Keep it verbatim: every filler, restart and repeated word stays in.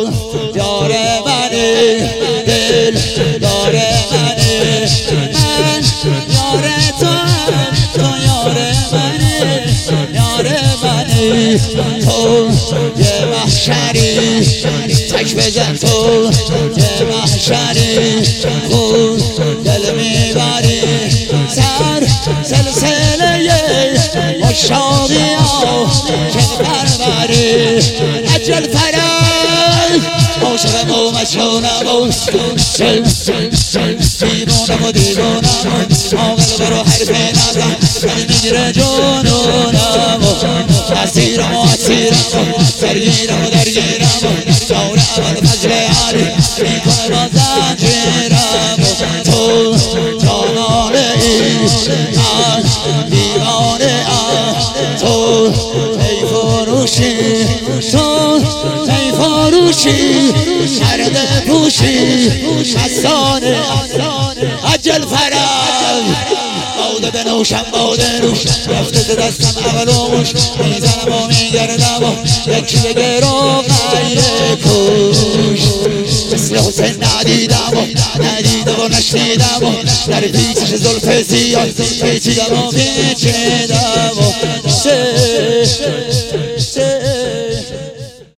یار منی، دل یار منی، من یار تو هم تو یار منی، یار منی. تو یه محشری تک بزن، تو یه محشری خود دل میبری، سر سلسله مشاقی ها که پروری عجل فرد عاشق مومشونم و دیوانم و دیوانم عاقل برو حرف نزن ولی میگیره جنونم و اسیرم و اسیرم و درگیرم و درگیرم و دور اول فضل علی میکنه با زنجیرم و تو جانانه ای من دیوانه ام، تو ای فروشی، تو ای فروشی سرد پوشی مستانه عجل فرج باده بنوشم باده نوش رفته ز دستم اول و موش میزنم و میگردم و یکی بگه رو غیره کوش مثل حسین ندیدم و ندیده و نشنیدم و در پیچش زلف زیاد پیچیدم و پیچیدم و